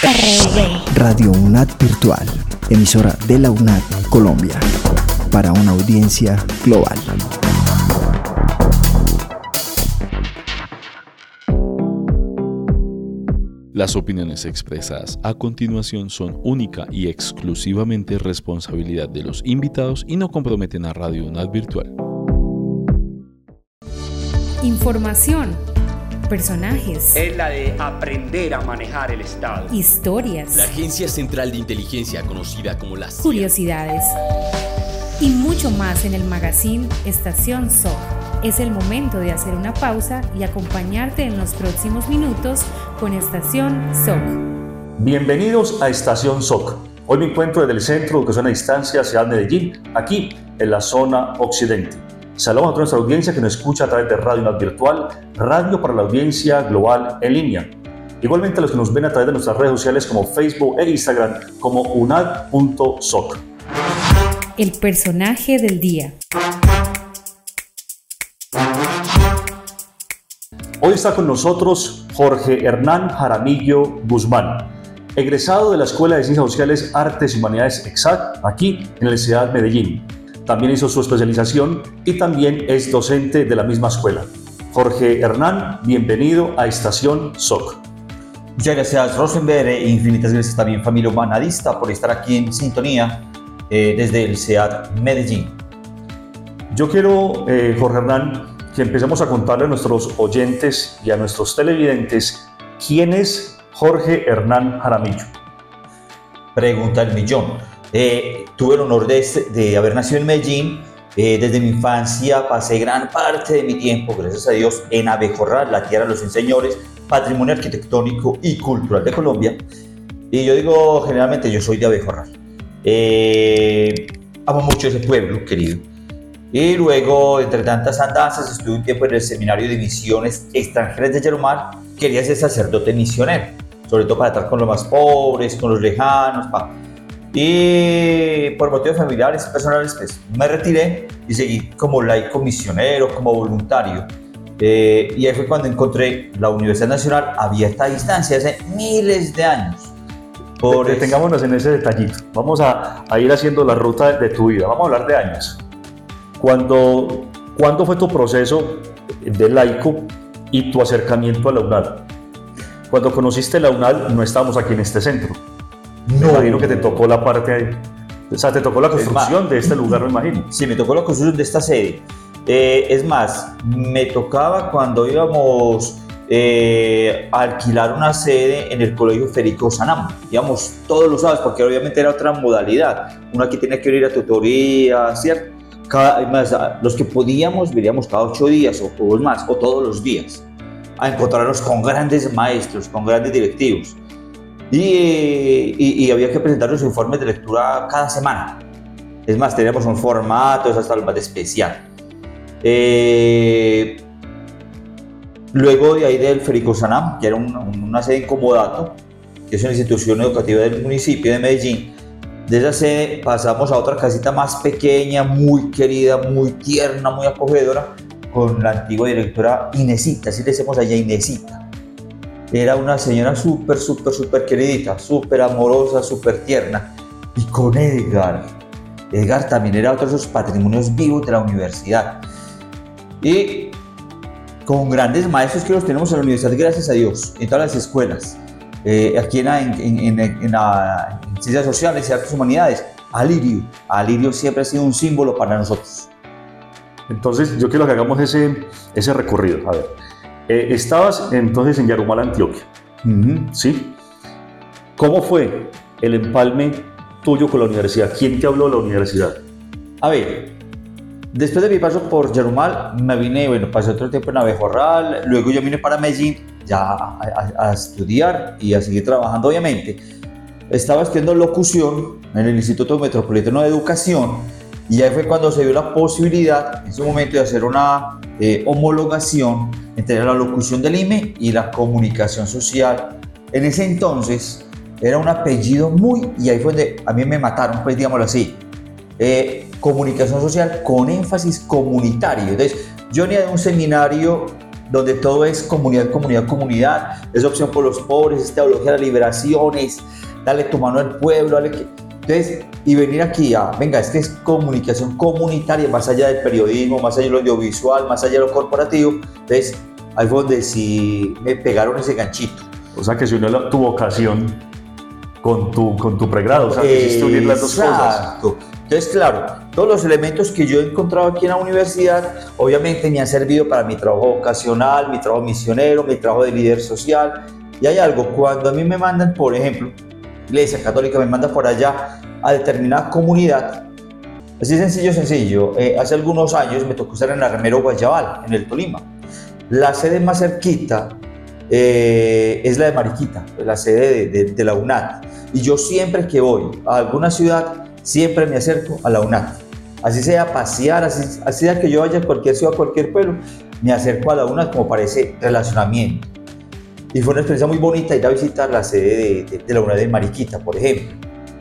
RV. Radio UNAD Virtual, emisora de la UNAD Colombia, para una audiencia global. Las opiniones expresadas a continuación son única y exclusivamente responsabilidad de los invitados y no comprometen a Radio UNAD Virtual. Información, personajes, es la de aprender a manejar el Estado. historias, La Agencia Central de Inteligencia, conocida como la CIA. curiosidades y mucho más en el magazine Estación SOC. Es el momento de hacer una pausa y acompañarte en los próximos minutos con Estación SOC. Bienvenidos a Estación SOC. Hoy me encuentro desde el Centro de Educación a Distancia Ciudad Medellín, aquí en la zona occidente. Saludamos a toda nuestra audiencia que nos escucha a través de Radio UNAD Virtual, radio para la audiencia global en línea. Igualmente a los que nos ven a través de nuestras redes sociales como Facebook e Instagram como unad.soc. El personaje del día. Hoy está con nosotros Jorge Hernán Jaramillo Guzmán, egresado de la Escuela de Ciencias Sociales, Artes y Humanidades EXAC, aquí en la Universidad de Medellín. También hizo su especialización y también es docente de la misma escuela. Jorge Hernán, bienvenido a Estación SOC. Muchas gracias, Rosenberg, e infinitas gracias también, familia humanadista, por estar aquí en sintonía desde el CEAD Medellín. Yo quiero, Jorge Hernán, que empecemos a contarle a nuestros oyentes y a nuestros televidentes quién es Jorge Hernán Jaramillo. Pregunta del millón. Tuve el honor de haber nacido en Medellín. Desde mi infancia pasé gran parte de mi tiempo, gracias a Dios, en Abejorral, la tierra de los señores, patrimonio arquitectónico y cultural de Colombia. Y yo digo, generalmente, yo soy de Abejorral. Amo mucho ese pueblo querido. Y luego, entre tantas andanzas, estuve un tiempo en el Seminario de Misiones Extranjeras de Yarumal. Quería ser sacerdote misionero, sobre todo para estar con los más pobres, con los lejanos. Y por motivos familiares y personales, pues me retiré y seguí como laico misionero, como voluntario. Y ahí fue cuando encontré la Universidad Nacional abierta a distancia hace miles de años. Detengámonos en ese detallito. Vamos a ir haciendo la ruta de tu vida. Vamos a hablar de años. ¿Cuándo fue tu proceso de laico y tu acercamiento a la UNAD? Cuando conociste la UNAD, no estábamos aquí en este centro. Me imagino que te tocó la parte, o sea, te tocó la construcción de este lugar, me imagino. Sí, me tocó la construcción de esta sede. Es más, me tocaba cuando íbamos a alquilar una sede en el Colegio Federico Sanam. Íbamos todos los sábados, porque obviamente era otra modalidad. Uno aquí tenía que ir a tutoría, ¿cierto? Además, los que podíamos, veníamos cada 8 días o más, o todos los días, a encontrarnos con grandes maestros, con grandes directivos. Y había que presentar los informes de lectura cada semana. Es más, teníamos un formato, hasta el más especial. Luego de ahí del Federico Sanam, que era una sede en Comodato, que es una institución educativa del municipio de Medellín. De esa sede pasamos a otra casita más pequeña, muy querida, muy tierna, muy acogedora, con la antigua directora Inesita, así le decimos allá, Inesita. Era una señora súper queridita, súper amorosa, súper tierna. Y con Edgar también era otro de esos patrimonios vivos de la universidad. Y con grandes maestros que los tenemos en la universidad, gracias a Dios, en todas las escuelas. Aquí en Ciencias Sociales y Artes y Humanidades, Alirio siempre ha sido un símbolo para nosotros. Entonces, yo quiero que hagamos ese recorrido. A ver, estabas entonces en Yarumal, Antioquia, ¿sí? ¿Cómo fue el empalme tuyo con la universidad? ¿Quién te habló de la universidad? A ver, después de mi paso por Yarumal, me vine, pasé otro tiempo en Abejorral, luego yo vine para Medellín, ya a estudiar y a seguir trabajando, obviamente. Estaba estudiando locución en el Instituto Metropolitano de Educación y ahí fue cuando se dio la posibilidad en ese momento de hacer una homologación entre la locución del IME y la comunicación social. En ese entonces era un apellido y ahí fue donde a mí me mataron, pues digámoslo así, comunicación social con énfasis comunitario. Entonces yo venía de un seminario donde todo es comunidad, comunidad, comunidad, es opción por los pobres, es teología de la liberación, es dale tu mano al pueblo, dale que... Entonces, y venir aquí a, venga, es que es comunicación comunitaria, más allá del periodismo, más allá de lo audiovisual, más allá de lo corporativo. Entonces, ahí fue donde sí me pegaron ese ganchito. O sea, que se unió tu vocación con tu pregrado, o sea, quisiste unir las dos cosas. Exacto. Entonces, claro, todos los elementos que yo he encontrado aquí en la universidad, obviamente me han servido para mi trabajo vocacional, mi trabajo misionero, mi trabajo de líder social. Y hay algo, cuando a mí me mandan, por ejemplo, Iglesia Católica me manda por allá a determinada comunidad, así sencillo, hace algunos años me tocó estar en Armero Guayabal, en el Tolima. La sede más cerquita es la de Mariquita, la sede de la UNAT. Y yo siempre que voy a alguna ciudad, siempre me acerco a la UNAT. Así sea a pasear, así sea que yo vaya a cualquier ciudad, a cualquier pueblo, me acerco a la UNAT como para ese relacionamiento. Y fue una experiencia muy bonita ir a visitar la sede de la UNAT de Mariquita, por ejemplo.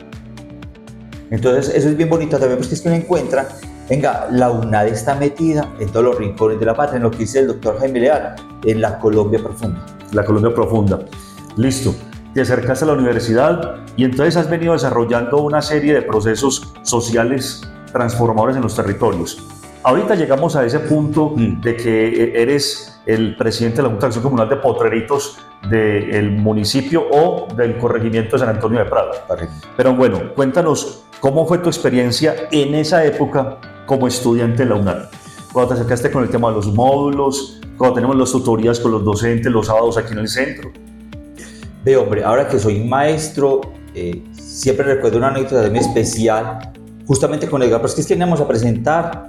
Entonces, eso es bien bonito también, porque es que uno encuentra, venga, la UNAD está metida en todos los rincones de la patria, en lo que dice el doctor Jaime Leal, en la Colombia profunda. La Colombia profunda. Listo. Te acercaste a la universidad y entonces has venido desarrollando una serie de procesos sociales transformadores en los territorios. Ahorita llegamos a ese punto de que eres el presidente de la Junta de Acción Comunal de Potreritos del municipio o del corregimiento de San Antonio de Prado. Pero bueno, cuéntanos cómo fue tu experiencia en esa época como estudiante de la UNAD. Cuando te acercaste con el tema de los módulos, cuando tenemos las tutorías con los docentes los sábados aquí en el centro. Ve, hombre, ahora que soy maestro, siempre recuerdo una anécdota muy especial, justamente con Edgar, porque es que íbamos a presentar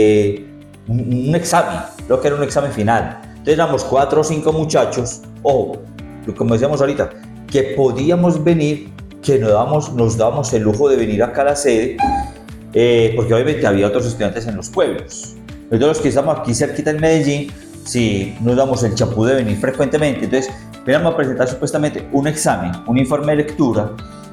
un examen, creo que era un examen final. Entonces éramos 4 o 5 muchachos, ojo, como decíamos ahorita, que podíamos venir, que nos dábamos el lujo de venir acá a la sede, porque obviamente había otros estudiantes en los pueblos. Entonces los que estamos aquí cerquita en Medellín, sí, nos damos el chapú de venir frecuentemente. Entonces veníamos a presentar supuestamente un examen, un informe de lectura,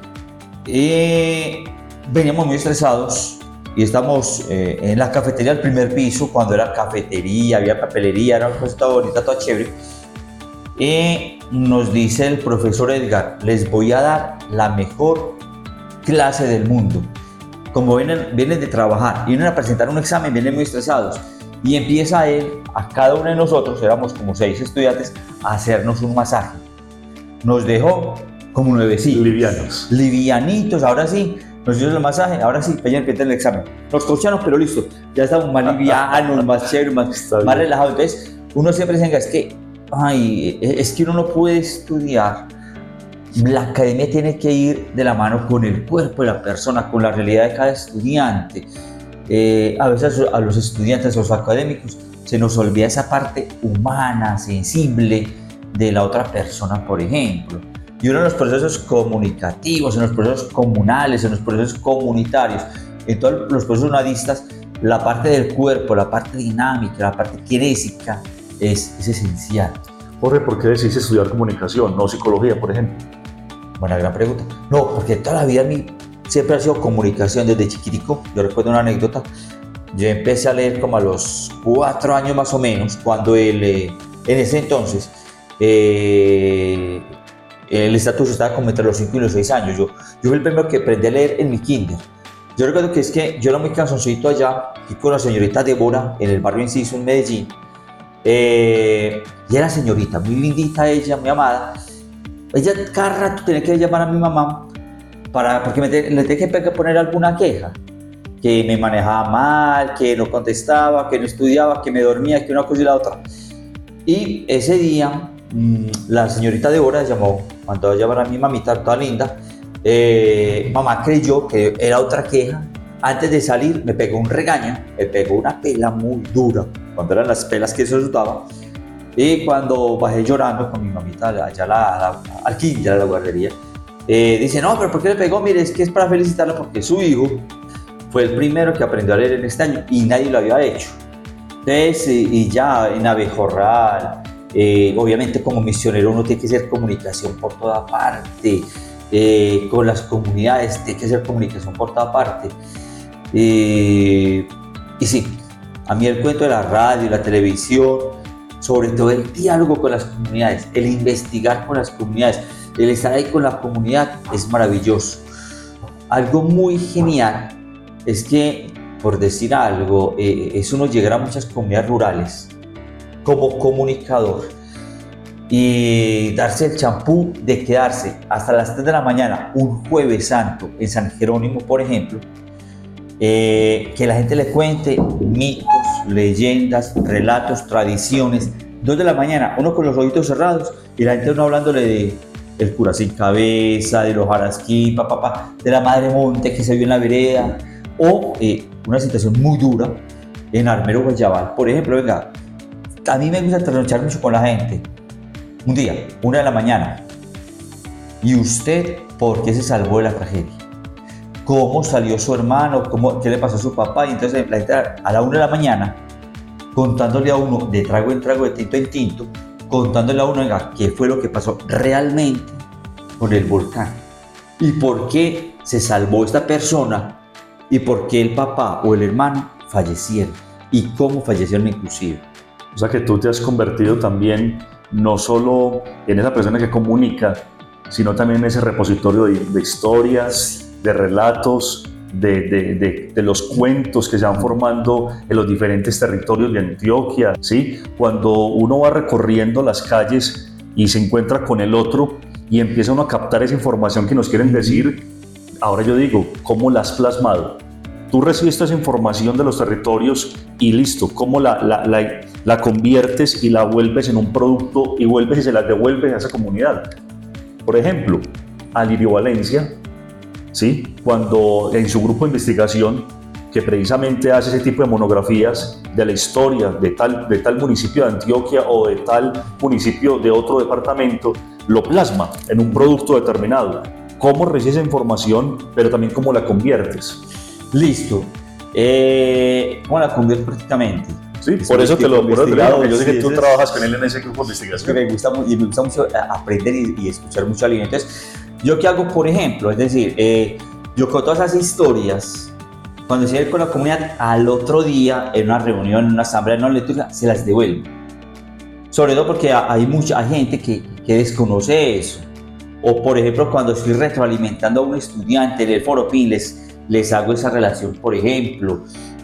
y veníamos muy estresados y estamos en la cafetería del primer piso, cuando era cafetería, había papelería, era una cosa toda bonita, toda chévere. Y nos dice el profesor Edgar, les voy a dar la mejor clase del mundo. Como vienen de trabajar y vienen a presentar un examen, vienen muy estresados. Y empieza él, a cada uno de nosotros, éramos como 6 estudiantes, a hacernos un masaje. Nos dejó como nuevecitos. Livianos. Livianitos, ahora sí. Nos dio el masaje, ahora sí, vayan a el examen. Nos cocharon, pero listo. Ya estamos más livianos, más chéveres, más relajados. Entonces, uno siempre dice, es que uno no puede estudiar. La academia tiene que ir de la mano con el cuerpo de la persona, con la realidad de cada estudiante. A veces a los estudiantes, a los académicos, se nos olvida esa parte humana, sensible de la otra persona, por ejemplo. Y uno en los procesos comunicativos, en los procesos comunales, en los procesos comunitarios, en todos los procesos unadistas, la parte del cuerpo, la parte dinámica, la parte kinésica es esencial. Jorge, ¿por qué decidiste estudiar comunicación, no psicología, por ejemplo? Buena gran pregunta. No, porque toda la vida a mí siempre ha sido comunicación desde chiquitico. Yo recuerdo una anécdota. Yo empecé a leer como a los 4 años más o menos, cuando en ese entonces el estatus estaba como entre los 5 y los 6 años. Yo fui el primero que aprendí a leer en mi kinder. Yo recuerdo que es que yo era muy cansoncito allá, y con la señorita Débora, en el barrio Inciso, en Medellín. Y era señorita, muy lindita ella, muy amada. Ella cada rato tenía que llamar a mi mamá porque le tenía que poner alguna queja. Que me manejaba mal, que no contestaba, que no estudiaba, que me dormía, que una cosa y la otra. Y ese día, la señorita Débora mandó a llamar a mi mamita, toda linda. Mamá creyó que era otra queja. Antes de salir me pegó un regaño, me pegó una pela muy dura, cuando eran las pelas que se usaba. Y cuando bajé llorando con mi mamita allá al kinder, a la guardería, dice, no, pero ¿por qué le pegó? Mire, es que es para felicitarla porque su hijo fue el primero que aprendió a leer en este año y nadie lo había hecho. Entonces, y ya en Abejorral, obviamente como misionero uno tiene que hacer comunicación por toda parte, con las comunidades tiene que hacer comunicación por toda parte. Y sí, a mí el cuento de la radio y la televisión sobre todo el diálogo con las comunidades, el investigar con las comunidades, el estar ahí con la comunidad es maravilloso. Algo muy genial es que, por decir algo, es uno llegar a muchas comunidades rurales como comunicador y darse el champú de quedarse hasta las 3 de la mañana un jueves santo en San Jerónimo, por ejemplo, que la gente le cuente mitos, leyendas, relatos, tradiciones. 2 de la mañana, uno con los ojitos cerrados y la gente uno hablándole de el cura sin cabeza, de los jarasquí, de la madre monte que se vio en la vereda, o una situación muy dura en Armero Guayabal. Por ejemplo, venga, a mí me gusta trasnochar mucho con la gente. Un día, 1 de la mañana, ¿y usted por qué se salvó de la tragedia? ¿Cómo salió su hermano? ¿Qué le pasó a su papá? Y entonces la gente a la 1 de la mañana, contándole a uno de trago en trago, de tinto en tinto, contándole a uno, venga, qué fue lo que pasó realmente con el volcán y por qué se salvó esta persona y por qué el papá o el hermano fallecieron y cómo fallecieron inclusive. O sea que tú te has convertido también no solo en esa persona que comunica, sino también en ese repositorio de historias, de relatos, de los cuentos que se van formando en los diferentes territorios de Antioquia, ¿sí? Cuando uno va recorriendo las calles y se encuentra con el otro y empieza uno a captar esa información que nos quieren decir, ahora yo digo, ¿cómo la has plasmado? Tú recibes esa información de los territorios y listo, ¿cómo la conviertes y la vuelves en un producto y vuelves y se la devuelves a esa comunidad? Por ejemplo, Alirio Valencia, ¿sí? Cuando en su grupo de investigación, que precisamente hace ese tipo de monografías de la historia de tal municipio de Antioquia o de tal municipio de otro departamento, lo plasma en un producto determinado. ¿Cómo recibes esa información, pero también cómo la conviertes? Listo. ¿Cómo la conviertes prácticamente? Sí, por eso te lo digo, que yo sé que tú trabajas con él en ese grupo de investigación. Me gusta mucho aprender y escuchar mucho a alguien. Entonces, ¿yo qué hago, por ejemplo? Es decir, yo con todas esas historias, cuando se ve con la comunidad, al otro día, en una reunión, en una asamblea, en una lectura, se las devuelvo. Sobre todo porque hay gente que desconoce eso. O, por ejemplo, cuando estoy retroalimentando a un estudiante en el foro PIN, les hago esa relación, por ejemplo.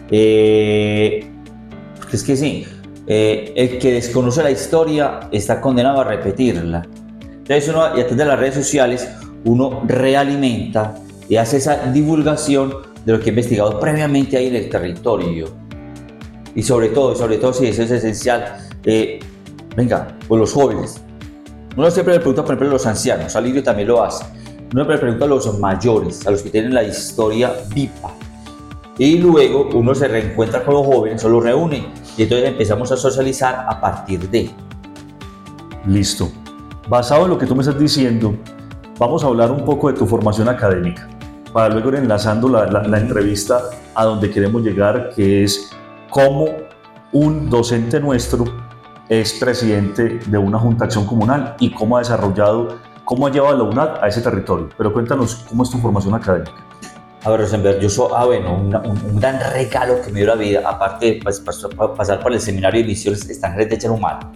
Es que sí, el que desconoce la historia está condenado a repetirla. Entonces uno, y a través de las redes sociales, uno realimenta y hace esa divulgación de lo que he investigado previamente ahí en el territorio. Y sobre todo, sí, eso es esencial. Venga, pues los jóvenes. Uno siempre le pregunta, por ejemplo, a los ancianos, Alirio también lo hace. Uno le pregunta a los mayores, a los que tienen la historia viva. Y luego uno se reencuentra con los jóvenes, o los reúne, y entonces empezamos a socializar a partir de. Listo. Basado en lo que tú me estás diciendo, vamos a hablar un poco de tu formación académica, para luego ir enlazando la entrevista a donde queremos llegar, que es cómo un docente nuestro es presidente de una junta de acción comunal y cómo ha llevado a la UNAD a ese territorio. Pero cuéntanos, ¿cómo es tu formación académica? A ver, Rosenberg, yo soy, un gran regalo que me dio la vida, aparte de pasar por el seminario de misiones extranjeras de Cherumán,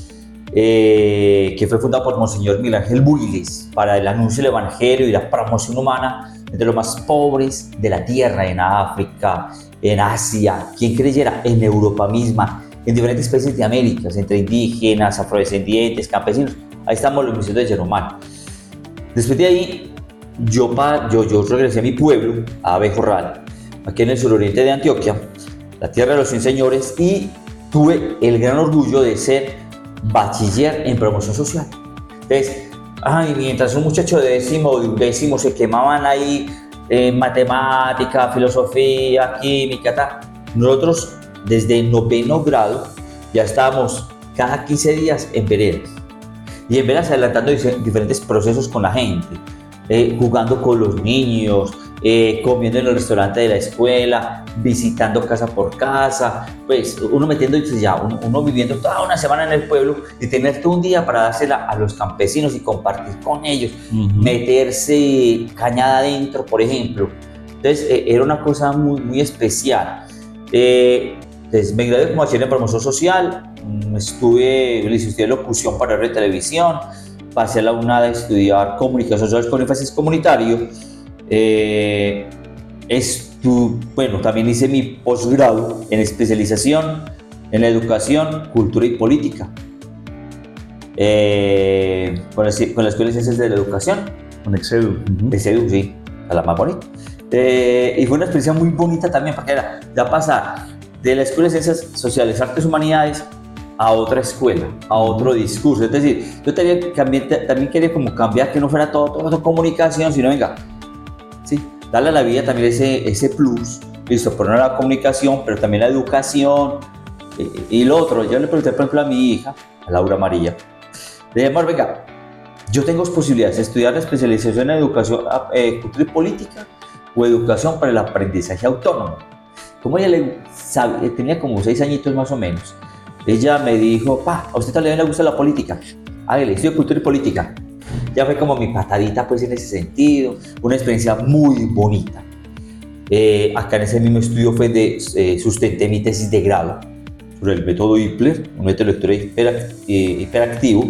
que fue fundado por Monseñor Miguel Ángel Builes para el anuncio del evangelio y la promoción humana entre los más pobres de la tierra, en África, en Asia, quien creyera, en Europa misma, en diferentes países de América, entre indígenas, afrodescendientes, campesinos. Ahí estamos los misioneros de Cherumán. Después de ahí, yo regresé a mi pueblo, a Abejorral, aquí en el suroriente de Antioquia, la tierra de los 100 señores, y tuve el gran orgullo de ser bachiller en promoción social. Entonces, mientras un muchacho de décimo o de undécimo se quemaban ahí en matemática, filosofía, química, tal, nosotros desde noveno grado ya estábamos cada 15 días en veredas. Y en veredas adelantando diferentes procesos con la gente, jugando con los niños, comiendo en el restaurante de la escuela, visitando casa por casa, pues uno metiendo ya, uno viviendo toda una semana en el pueblo y tener todo un día para dársela a los campesinos y compartir con ellos, meterse cañada adentro, por ejemplo. Entonces era una cosa muy, muy especial. Entonces me gradué como bachiller en promoción social, estudié locución para radio y televisión, pasé a la UNAD a estudiar comunicación social con énfasis comunitario. También hice mi posgrado en especialización en la educación, cultura y política con la Escuela de Ciencias de la Educación. Con EXEDU. EXEDU, sí, a la más bonita. Y fue una experiencia muy bonita también, porque era ya pasar de la Escuela de Ciencias Sociales, Artes y Humanidades a otra escuela, a otro discurso. Es decir, yo también quería como cambiar, que no fuera todo comunicación, sino venga, sí, darle a la vida también ese plus, listo, poner la comunicación, pero también la educación y lo otro. Yo le pregunté, por ejemplo, a mi hija, a Laura María, le dije, amor, venga, yo tengo posibilidades de estudiar la especialización en educación, cultura y política o educación para el aprendizaje autónomo. Como ella tenía como 6 añitos más o menos, ella me dijo, pa, a usted también le gusta la política, hágale, estudio cultura y política. Ya fue como mi patadita pues en ese sentido, una experiencia muy bonita. Acá en ese mismo estudio sustenté mi tesis de grado sobre el método Hippler, un método de lectura hiperactivo.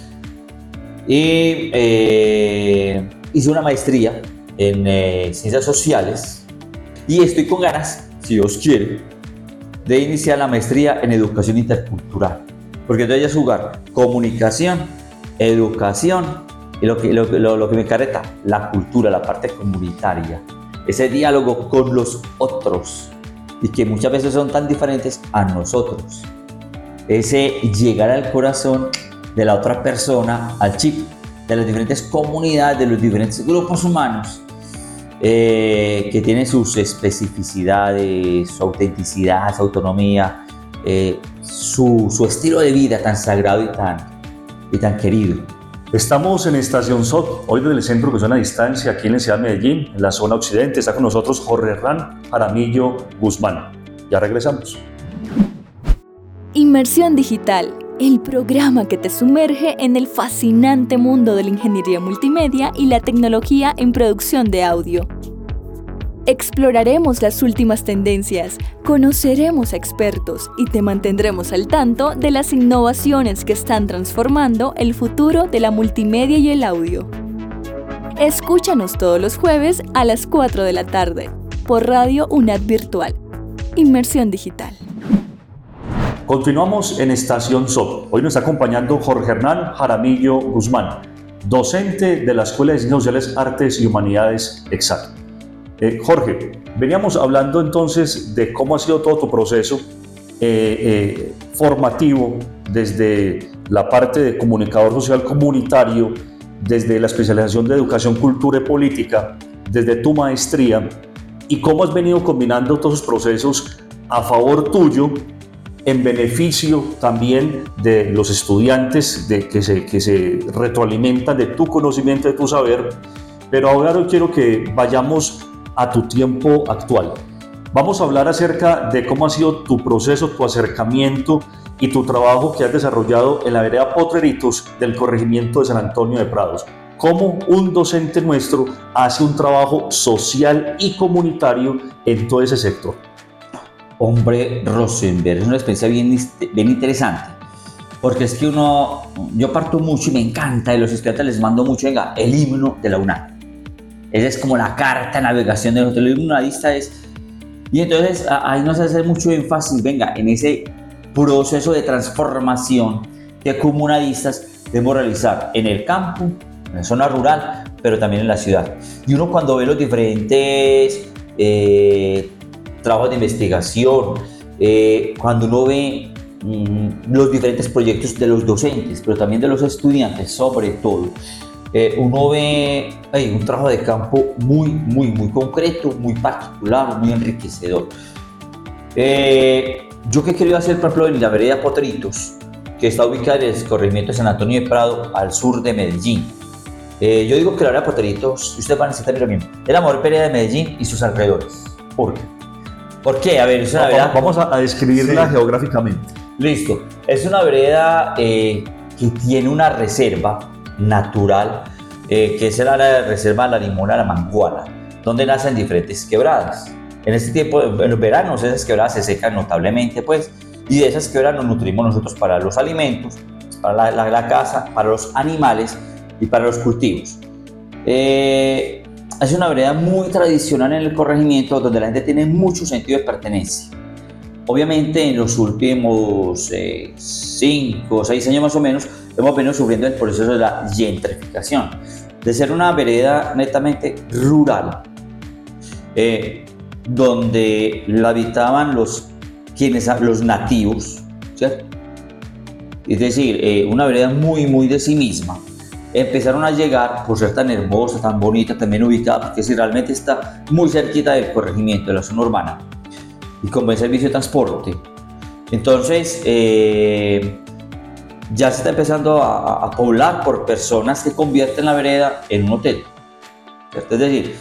Y hice una maestría en Ciencias Sociales y estoy con ganas, si Dios quiere, de iniciar la maestría en Educación Intercultural, porque entonces es jugar comunicación, educación y lo que me careta, la cultura, la parte comunitaria, ese diálogo con los otros y que muchas veces son tan diferentes a nosotros, ese llegar al corazón de la otra persona, al chip de las diferentes comunidades, de los diferentes grupos humanos que tienen sus especificidades, su autenticidad, su autonomía, su estilo de vida tan sagrado y tan querido. Estamos en Estación SOC, hoy desde el Centro de Educación a Distancia, aquí en la ciudad de Medellín, en la zona occidente. Está con nosotros Jorge Hernán Jaramillo Guzmán. Ya regresamos. Inmersión Digital, el programa que te sumerge en el fascinante mundo de la ingeniería multimedia y la tecnología en producción de audio. Exploraremos las últimas tendencias, conoceremos a expertos y te mantendremos al tanto de las innovaciones que están transformando el futuro de la multimedia y el audio. Escúchanos todos los jueves a las 4 de la tarde por Radio UNAD Virtual. Inmersión Digital. Continuamos en Estación SOC. Hoy nos está acompañando Jorge Hernán Jaramillo Guzmán, docente de la Escuela de Ciencias Sociales, Artes y Humanidades EXAD. Jorge, veníamos hablando entonces de cómo ha sido todo tu proceso formativo desde la parte de comunicador social comunitario, desde la especialización de educación, cultura y política, desde tu maestría, y cómo has venido combinando todos esos procesos a favor tuyo, en beneficio también de los estudiantes que se retroalimentan de tu conocimiento, de tu saber. Pero ahora yo quiero que vayamos a tu tiempo actual. Vamos a hablar acerca de cómo ha sido tu proceso, tu acercamiento y tu trabajo que has desarrollado en la vereda Potreritos del corregimiento de San Antonio de Prados. Cómo un docente nuestro hace un trabajo social y comunitario en todo ese sector. Hombre, Rosenberg, es una experiencia bien interesante, porque es que yo parto mucho y me encanta, y los estudiantes les mando mucho, venga, el himno de la UNAD. Esa es como la carta de navegación de nosotros, el himno unadista es, y entonces ahí nos hace mucho énfasis, venga, en ese proceso de transformación que como unadistas debemos realizar en el campo, en la zona rural, pero también en la ciudad. Y uno cuando ve los diferentes trabajos de investigación, cuando uno ve los diferentes proyectos de los docentes, pero también de los estudiantes sobre todo, uno ve un trabajo de campo muy concreto, muy particular, muy enriquecedor. Yo que he querido hacer, por ejemplo, en la vereda Potreritos, que está ubicada en el corregimiento de San Antonio de Prado, al sur de Medellín. Yo digo que la vereda Potreritos, ustedes van a decir también lo mismo, es la mejor vereda de Medellín y sus alrededores. ¿Por qué? ¿Por qué? A ver, es una vereda... Vamos a describirla geográficamente. Listo. Es una vereda que tiene una reserva natural, que es la reserva La Limona, La Manguala, donde nacen diferentes quebradas. En este tiempo, en los veranos, esas quebradas se secan notablemente, pues, y de esas quebradas nos nutrimos nosotros para los alimentos, para la casa, para los animales y para los cultivos. Es una vereda muy tradicional en el corregimiento donde la gente tiene mucho sentido de pertenencia. Obviamente en los últimos 5 o 6 años más o menos hemos venido sufriendo el proceso de la gentrificación, de ser una vereda netamente rural, donde la habitaban los nativos, ¿cierto? Es decir, una vereda muy de sí misma. Empezaron a llegar, por ser tan hermosa, tan bonita, también ubicada, porque si realmente está muy cerquita del corregimiento, de la zona urbana, y con buen servicio de transporte. Entonces, ya se está empezando a poblar por personas que convierten la vereda en un hotel, ¿cierto? Es decir,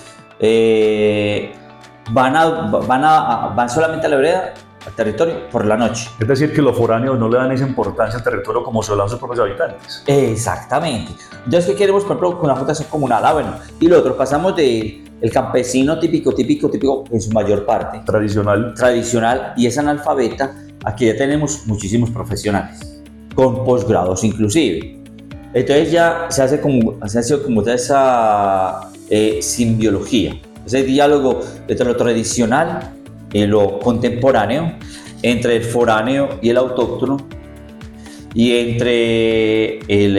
van solamente a la vereda, al territorio, por la noche. Es decir, que los foráneos no le dan esa importancia al territorio como se lo dan sus propios habitantes. Exactamente. Entonces, ¿qué queremos, por ejemplo, con la fundación comunal? Bueno, y lo otro, pasamos del campesino típico, en su mayor parte. Tradicional y es analfabeta, aquí ya tenemos muchísimos profesionales, con posgrados inclusive. Entonces ya se hace como esa simbiología, ese diálogo entre lo tradicional y lo contemporáneo, entre el foráneo y el autóctono, y entre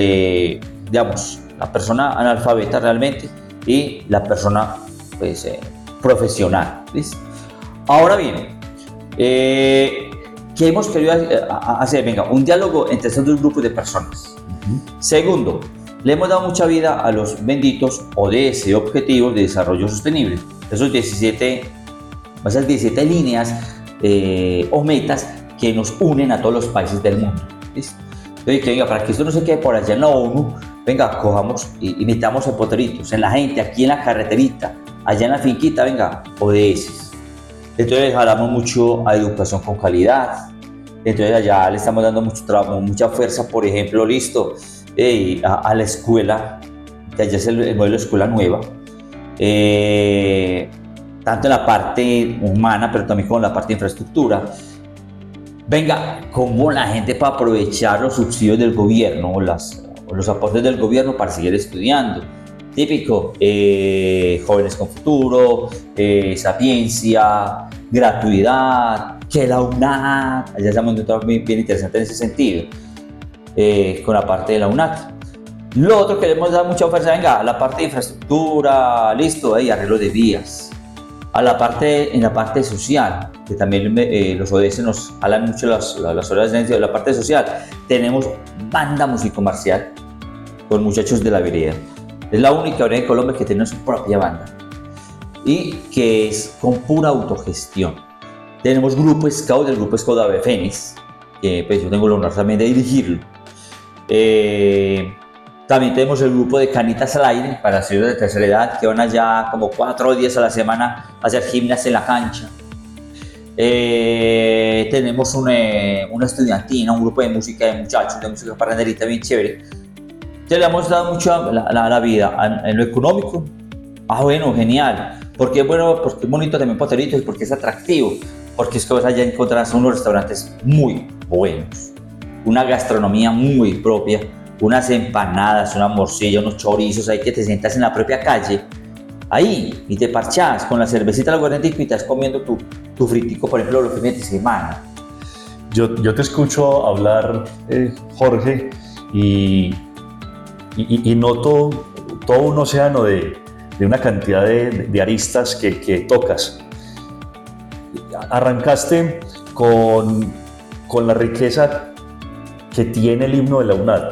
la persona analfabeta realmente y la persona pues, profesional. ¿Listo? Ahora bien, ¿qué hemos querido hacer? Venga, un diálogo entre estos dos grupos de personas. Segundo, le hemos dado mucha vida a los benditos ODS, Objetivos de Desarrollo Sostenible, esas 17 líneas o metas que nos unen a todos los países del mundo. ¿Listo? Entonces, venga, para que esto no se quede por allá en la ONU, venga, cojamos y metamos en poteritos, en la gente, aquí en la carreterita, allá en la finquita, venga, ODS. Entonces, hablamos mucho a educación con calidad. Entonces, allá le estamos dando mucho trabajo, mucha fuerza, por ejemplo, listo, a la escuela, que allá es el modelo de escuela nueva. Tanto en la parte humana, pero también con la parte de infraestructura. Venga, cómo la gente puede aprovechar los subsidios del gobierno o los aportes del gobierno para seguir estudiando. Típico, jóvenes con futuro, sapiencia, gratuidad, que la UNAD, allá estamos viendo bien interesante en ese sentido, con la parte de la UNAD. Lo otro que le hemos dado mucha fuerza, venga, la parte de infraestructura, listo, arreglo de vías. En la parte social, que también los ODS nos hablan mucho las horas de la parte social, tenemos banda musicomarcial con muchachos de la vereda. Es la única vereda de Colombia que tiene su propia banda y que es con pura autogestión. Tenemos grupo Scout, el grupo Scout Ave Fénix, que pues, yo tengo el honor también de dirigirlo. También tenemos el grupo de Canitas al Aire para las señoras de tercera edad que van allá como 4 días a la semana a hacer gimnasia en la cancha. Tenemos una estudiantina, un grupo de música de muchachos, de música parranderita bien chévere. Entonces le hemos dado mucho la vida en lo económico. Bueno, genial. Porque es bueno, porque es bonito también Poteritos y porque es atractivo. Porque es que vas allá a encontrar unos restaurantes muy buenos, una gastronomía muy propia, unas empanadas, una morcilla, unos chorizos, ahí que te sientas en la propia calle, ahí, y te parchás con la cervecita, la guardiantica y estás comiendo tu fritico, por ejemplo, los fines de semana. Yo te escucho hablar, Jorge, y noto todo un océano de una cantidad de aristas que tocas. Arrancaste con la riqueza que tiene el himno de la UNAD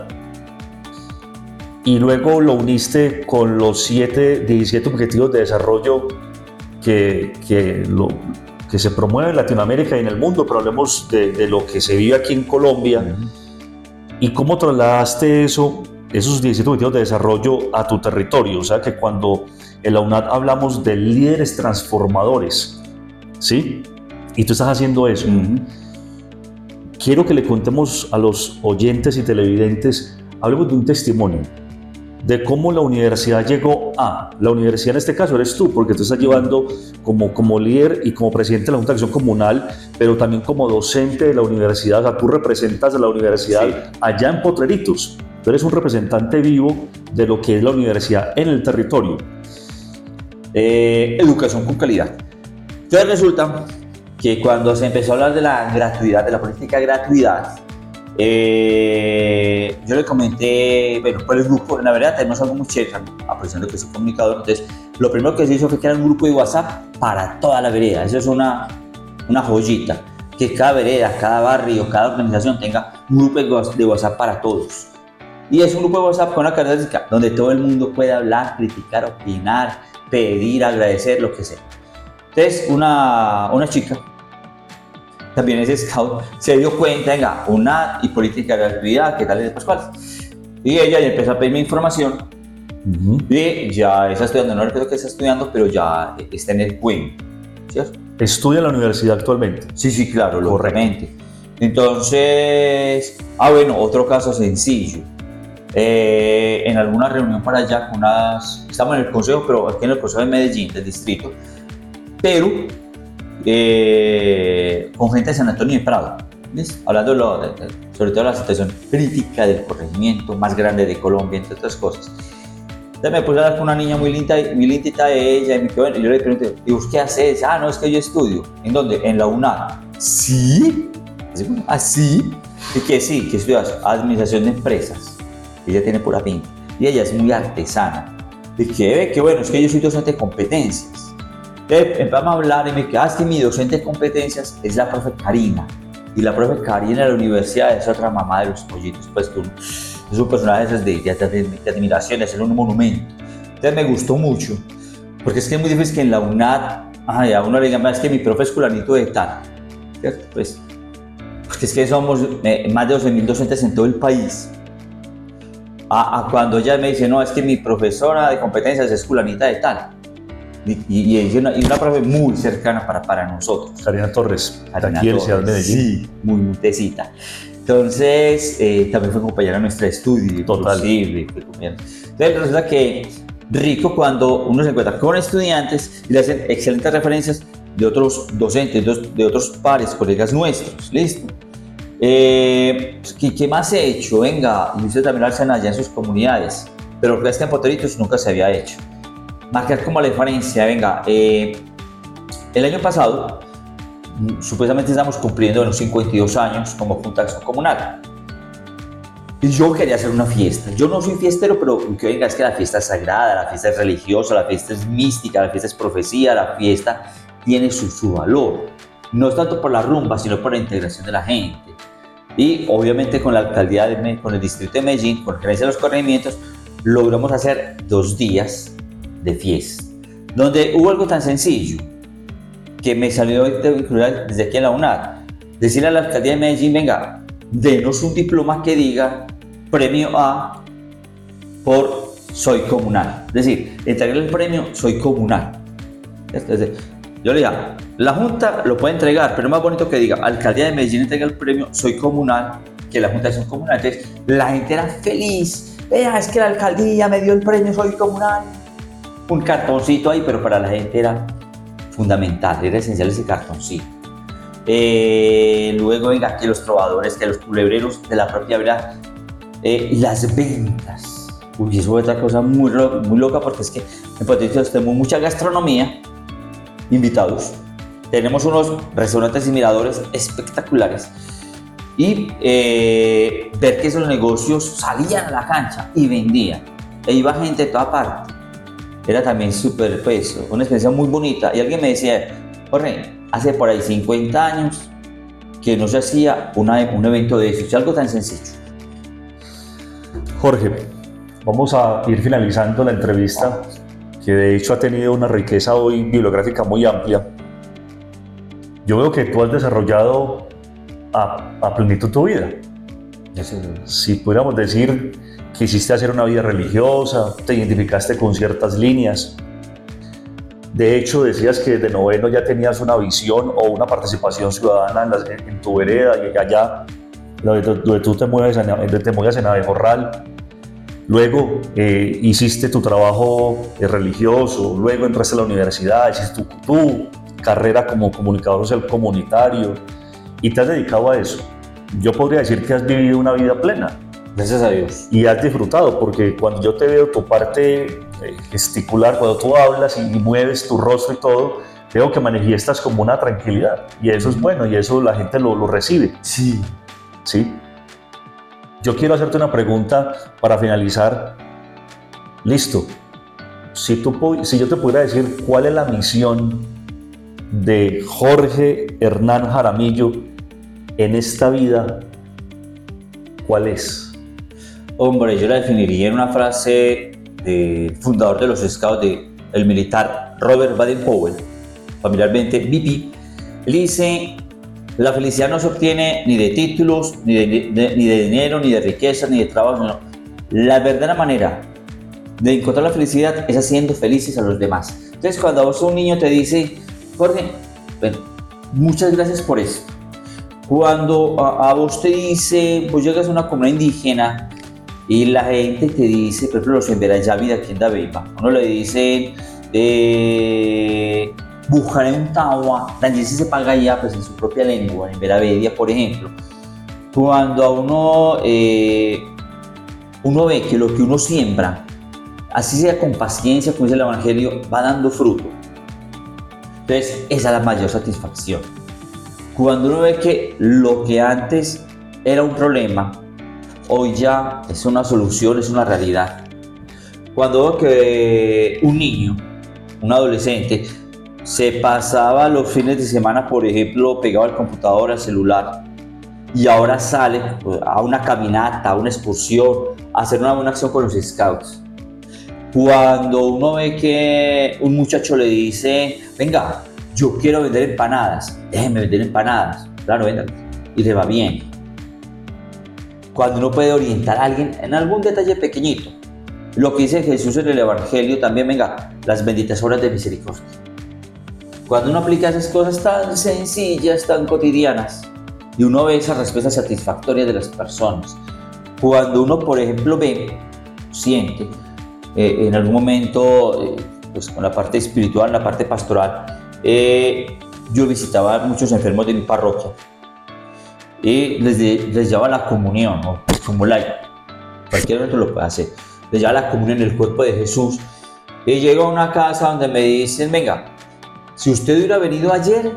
y luego lo uniste con los 17 objetivos de desarrollo que se promueven en Latinoamérica y en el mundo, pero hablemos de lo que se vive aquí en Colombia. ¿Y cómo trasladaste esos 17 objetivos de desarrollo a tu territorio? O sea, que cuando en la UNAD hablamos de líderes transformadores, ¿sí? Y tú estás haciendo eso. Quiero que le contemos a los oyentes y televidentes, hablemos de un testimonio de cómo la universidad llegó a. La universidad en este caso eres tú, porque tú estás llevando como líder y como presidente de la Junta de Acción Comunal, pero también como docente de la universidad. O sea, tú representas a la universidad allá en Potreritos. Tú eres un representante vivo de lo que es la universidad en el territorio. Educación con calidad. Entonces resulta que cuando se empezó a hablar de la gratuidad, de la política de gratuidad, yo le comenté, bueno, por el grupo, en la verdad tenemos algo muy chévere, aprovechando que soy comunicador. Entonces lo primero que se hizo fue crear un grupo de WhatsApp para toda la vereda. Eso es una joyita, que cada vereda, cada barrio, cada organización tenga un grupo de WhatsApp para todos. Y es un grupo de WhatsApp con una característica donde todo el mundo puede hablar, criticar, opinar, pedir, agradecer, lo que sea. Entonces una chica, también es scout, se dio cuenta, venga, una y política de gratuidad, ¿qué tal es de Pascual? Y ella ya empezó a pedirme información. Y ya está estudiando, no recuerdo que está estudiando, pero ya está en el CUEM, ¿cierto? ¿Estudia en la universidad actualmente? Sí, claro, lógicamente. Entonces, bueno, otro caso sencillo. En alguna reunión para allá con estamos en el consejo, pero aquí en el consejo de Medellín, del distrito, pero con gente de San Antonio de Prado, ¿ves? Hablando sobre todo de la situación crítica del corregimiento más grande de Colombia, entre otras cosas. Entonces me puse a hablar con una niña muy lindita de ella, y yo le pregunté, ¿y vos qué haces? No, es que yo estudio. ¿En dónde? En la UNAD. ¿Sí? ¿Así? ¿Y qué sí? ¿Qué estudias? Administración de empresas. Ella tiene pura pinta. Y ella es muy artesana. Y que bueno, es que yo soy docente de competencias. Empezamos a hablar y me quedé, es que mi docente de competencias es la profe Karina. Y la profe Karina de la universidad es otra mamá de los pollitos. Pues tú, es un personaje de admiración, de hacer un monumento. Entonces me gustó mucho. Porque es que es muy difícil que en la UNAD, a uno le digan, es que mi profe es fulanito de tal. ¿Cierto? Pues, porque es que somos más de 12.000 docentes en todo el país. Cuando ella me dice, no, es que mi profesora de competencias es fulanita de tal. Y una profe muy cercana para nosotros. Karina Torres, aquí en Ciudad de Medellín. Sí, muy tecita. Entonces, también fue compañera de nuestro estudio. Total. Entonces, resulta que rico cuando uno se encuentra con estudiantes y le hacen excelentes referencias de otros docentes, de otros pares, colegas nuestros. ¿Listo? ¿Qué más he hecho? Venga, y usted también lo hacen allá en sus comunidades, pero es que en Potreritos nunca se había hecho. Marcar como la diferencia, venga, el año pasado, supuestamente estamos cumpliendo los 52 años como Junta de Acción Comunal. Y yo quería hacer una fiesta. Yo no soy fiestero, pero que venga, es que la fiesta es sagrada, la fiesta es religiosa, la fiesta es mística, la fiesta es profecía, la fiesta tiene su valor. No es tanto por la rumba, sino por la integración de la gente. Y obviamente con la alcaldía, con el distrito de Medellín, con la gerencia de los corregimientos, logramos hacer 2 días de fiesta, donde hubo algo tan sencillo que me salió desde aquí en la UNAD, decirle a la alcaldía de Medellín, venga, denos un diploma que diga premio A por Soy Comunal, es decir, entregarle el premio Soy Comunal. Entonces, yo le digo, la Junta lo puede entregar, pero es más bonito que diga, alcaldía de Medellín entrega el premio Soy Comunal, que la Junta de Acción Comunal. Entonces, la gente era feliz, vea, es que la alcaldía me dio el premio Soy Comunal. Un cartoncito ahí, pero para la gente era fundamental, era esencial ese cartoncito. Luego, venga, aquí los trovadores, que los culebreros de la propia vereda, las ventas. Uy, eso es otra cosa muy loca, porque es que en Potreritos tenemos mucha gastronomía, invitados, tenemos unos restaurantes y miradores espectaculares, y ver que esos negocios salían a la cancha y vendían, e iba gente de toda parte. Era también súper, pues, una experiencia muy bonita. Y alguien me decía, Jorge, hace por ahí 50 años que no se hacía un evento de eso, algo tan sencillo. Jorge, vamos a ir finalizando la entrevista, que de hecho ha tenido una riqueza hoy bibliográfica muy amplia. Yo veo que tú has desarrollado a plenitud tu vida. Si pudiéramos decir, quisiste hacer una vida religiosa, te identificaste con ciertas líneas. De hecho, decías que desde noveno ya tenías una visión o una participación ciudadana en tu vereda y allá donde tú te mueves en Abejorral. luego hiciste tu trabajo religioso, luego entraste a la universidad, hiciste tu carrera como comunicador social comunitario y te has dedicado a eso. Yo podría decir que has vivido una vida plena. Gracias a Dios. Y has disfrutado, porque cuando yo te veo tu parte gesticular, cuando tú hablas y mueves tu rostro y todo, veo que manifiestas como una tranquilidad. Y eso es bueno, y eso la gente lo recibe. Sí. ¿Sí? Yo quiero hacerte una pregunta para finalizar. Listo. Si yo te pudiera decir cuál es la misión de Jorge Hernán Jaramillo en esta vida, ¿cuál es? Hombre, yo la definiría en una frase del fundador de los Scouts, el militar Robert Baden-Powell, familiarmente BP. Él dice: la felicidad no se obtiene ni de títulos, ni de dinero, ni de riqueza, ni de trabajo. No. La verdadera manera de encontrar la felicidad es haciendo felices a los demás. Entonces, cuando a vos un niño te dice: Jorge, bueno, muchas gracias por esto. Cuando a vos te dice, vos llegas a una comunidad indígena y la gente te dice, por ejemplo, los Emberayami de aquí en Dabeiba, uno le dice Bujaré un tawa, también se paga ya pues en su propia lengua, en Veravedia, por ejemplo. Cuando a uno ve que lo que uno siembra, así sea con paciencia, como dice el Evangelio, va dando fruto. Entonces, esa es la mayor satisfacción. Cuando uno ve que lo que antes era un problema, hoy ya es una solución, es una realidad. Cuando veo que un niño, un adolescente, se pasaba los fines de semana, por ejemplo, pegado al computador, al celular, y ahora sale a una caminata, a una excursión, a hacer una buena acción con los Scouts. Cuando uno ve que un muchacho le dice: venga, yo quiero vender empanadas, déjeme vender empanadas, claro, venga, y le va bien. Cuando uno puede orientar a alguien en algún detalle pequeñito, lo que dice Jesús en el Evangelio también, venga, las benditas obras de misericordia. Cuando uno aplica esas cosas tan sencillas, tan cotidianas, y uno ve esas respuestas satisfactorias de las personas, cuando uno, por ejemplo, siente, en algún momento, pues con la parte espiritual, la parte pastoral, yo visitaba a muchos enfermos de mi parroquia y les llevaba la comunión, ¿no? Como laico, cualquiera otro lo puede hacer, les llevaba la comunión en el cuerpo de Jesús, y llego a una casa donde me dicen: venga, si usted hubiera venido ayer,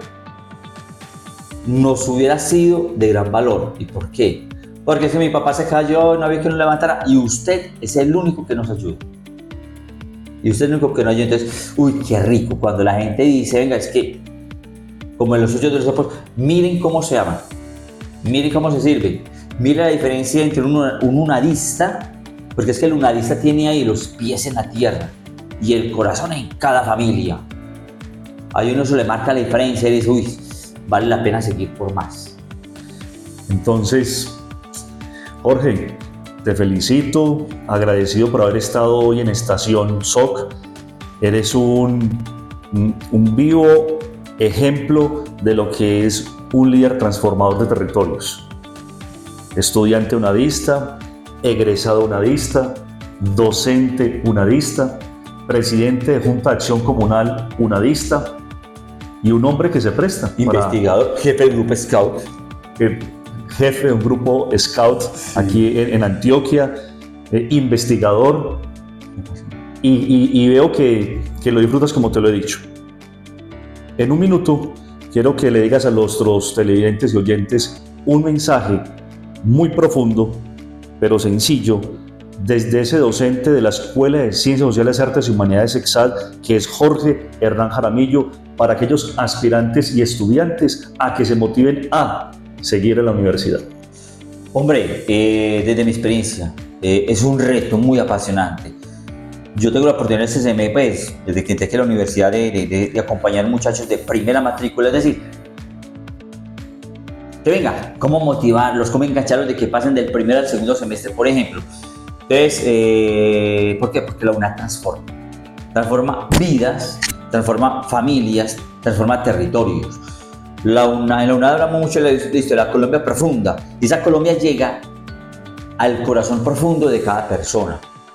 nos hubiera sido de gran valor. ¿Y por qué? Porque es que mi papá se cayó, no había que nos levantara, y usted es el único que nos ayuda. Y usted es el único que nos ayuda. Entonces, uy, qué rico cuando la gente dice: venga, es que, como en los hechos de los apóstoles, miren cómo se aman, miren cómo se sirven, miren la diferencia entre un unarista, porque es que el unarista tiene ahí los pies en la tierra y el corazón en cada familia. Ahí uno se le marca la diferencia y dice: uy, vale la pena seguir por más. Entonces, Jorge, te felicito, agradecido por haber estado hoy en Estación SOC. Eres un vivo ejemplo de lo que es un líder transformador de territorios. Estudiante unadista, egresado unadista, docente unadista, presidente de Junta de Acción Comunal unadista, y un hombre que se presta. Investigador, jefe del grupo Scout. Jefe de un grupo Scout, sí, aquí en Antioquia, investigador, y veo que lo disfrutas como te lo he dicho. En un minuto quiero que le digas a nuestros televidentes y oyentes un mensaje muy profundo, pero sencillo, desde ese docente de la Escuela de Ciencias Sociales, Artes y Humanidades EXAD, que es Jorge Hernán Jaramillo, para aquellos aspirantes y estudiantes a que se motiven a seguir en la universidad. Hombre, desde mi experiencia, es un reto muy apasionante. Yo tengo la oportunidad en CCM, pues, desde que entré a la universidad, de acompañar muchachos de primera matrícula, es decir, que venga, cómo motivarlos, cómo engancharlos de que pasen del primer al segundo semestre, por ejemplo. Entonces, ¿por qué? Porque la UNAD transforma vidas, transforma familias, transforma territorios. En la UNAD hablamos mucho de la Colombia profunda, y esa Colombia llega al corazón profundo de cada persona.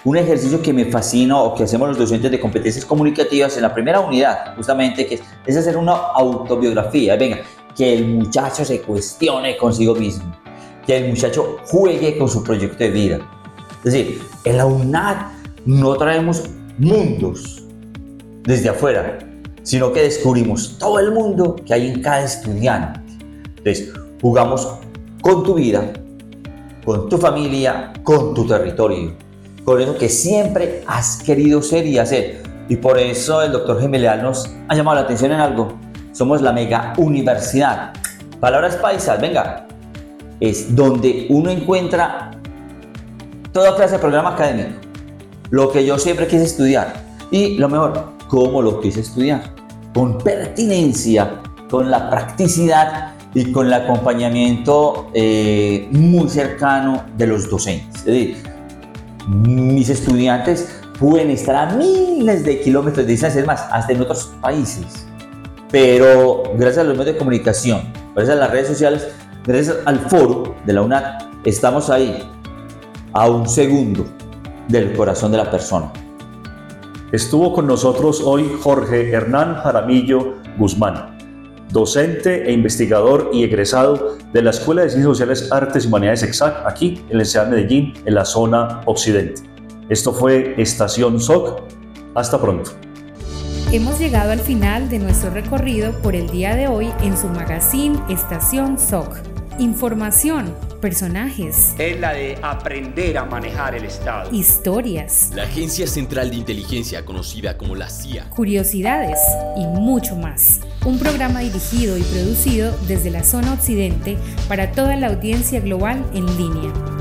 un ejercicio que me fascina o que hacemos los docentes de competencias comunicativas en la primera unidad, justamente, que es hacer una autobiografía. Venga, que el muchacho se cuestione consigo mismo, que el muchacho juegue con su proyecto de vida. Es decir, en la UNAD no traemos mundos desde afuera, sino que descubrimos todo el mundo que hay en cada estudiante. Entonces, jugamos con tu vida, con tu familia, con tu territorio, con eso que siempre has querido ser y hacer. Y por eso el doctor Gemelial nos ha llamado la atención en algo. Somos la mega universidad. Palabras paisas, venga. Es donde uno encuentra toda clase de programa académico. Lo que yo siempre quise estudiar. Y lo mejor, cómo lo quise estudiar. Con pertinencia, con la practicidad y con el acompañamiento muy cercano de los docentes. Es decir, mis estudiantes pueden estar a miles de kilómetros de distancia, es más, hasta en otros países. Pero gracias a los medios de comunicación, gracias a las redes sociales, gracias al foro de la UNAD, estamos ahí a un segundo del corazón de la persona. Estuvo con nosotros hoy Jorge Hernán Jaramillo Guzmán, docente e investigador y egresado de la Escuela de Ciencias Sociales, Artes y Humanidades EXAC, aquí en la ciudad de Medellín, en la zona occidente. Esto fue Estación SOC. Hasta pronto. Hemos llegado al final de nuestro recorrido por el día de hoy en su magazine Estación SOC. Información, personajes. Es la de aprender a manejar el Estado. Historias. La Agencia Central de Inteligencia, conocida como la CIA. Curiosidades y mucho más. Un programa dirigido y producido desde la zona occidente para toda la audiencia global en línea.